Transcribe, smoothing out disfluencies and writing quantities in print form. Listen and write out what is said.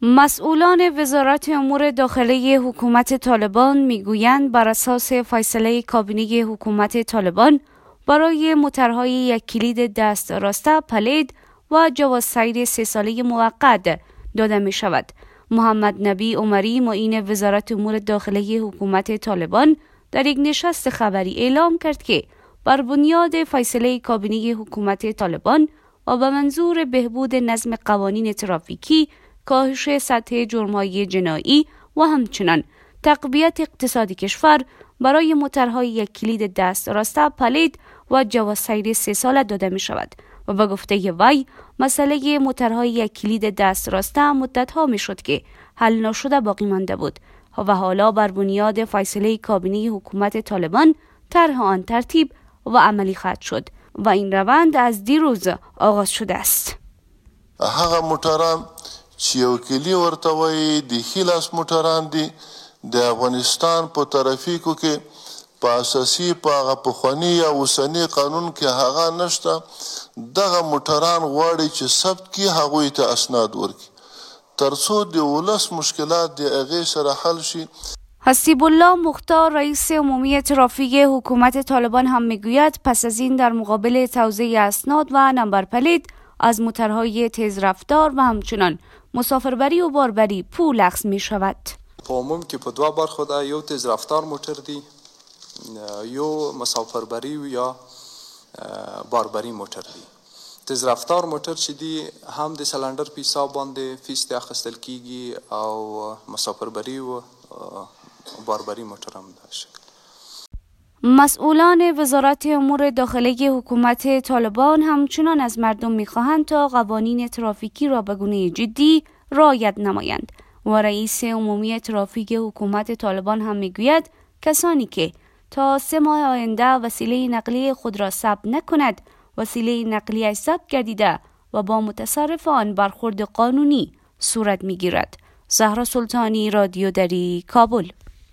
مسئولان وزارت امور داخلی حکومت طالبان میگویند بر اساس فیصله کابینه حکومت طالبان برای موترهای یک کلید دست راسته پلید و جواز سیر 3 ساله موقت داده می شود. محمد نبی عمری معین وزارت امور داخلی حکومت طالبان در یک نشست خبری اعلام کرد که بر بنیاد فیصله کابینه حکومت طالبان و به منظور بهبود نظم قوانین ترافیکی، کاهش سطح جرم‌های جنایی و همچنین تقویت اقتصاد کشور برای موترهای یک کلید دست راسته پلید و جواز سیر 3 ساله داده می شود و به گفته وی مسئله موترهای یک کلید دست راسته مدت‌ها می شد که حل نشده باقی مانده بود و حالا بر بنیاد فیصله کابینه حکومت طالبان طرح آن ترتیب و عملی خواهد شد و این روند از دیروز آغاز شده است. هغه موټران چې یو کلی ورته وایي د خلاص موټران دي د افغانستان په ترافیکو کې په اساسي په هغه پخواني یا اوسني قانون کې هغه نشته. دغه موټران غواړي چې ثبت کړي، هغوی ته اسناد ورکړي ترڅو د ولس مشکلات د هغې سره حل شي. حسیب الله مختار رئیس عمومی ترافیک حکومت طالبان هم میگوید پس از این در مقابل توزیع اسناد و نمبر پلید از موترهای تیز رفتار و همچنان مسافربری و باربری پول اخذ می شود. په عموم کې په 2 برخو ده، یو تیز رفتار موټر دی، یو مسافربری یا باربری موټر دی. تیز رفتار موټر چې دی هم د سلندر په حساب باندې فیس ته اخیستل کیږي او مسافربری و باربری موټر هم ده شکل. مسئولان وزارت امور داخلی حکومت طالبان همچنان از مردم می‌خواهند تا قوانین ترافیکی را به گونه جدی رعایت نمایند و رئیس عمومی ترافیک حکومت طالبان هم میگوید کسانی که تا 3 ماه آینده وسیله نقلیه خود را ثبت نکند، وسیله نقلیه ثبت گردیده و با متصرف آن برخورد قانونی صورت میگیرد. زهرا سلطانی، رادیو دری، کابل.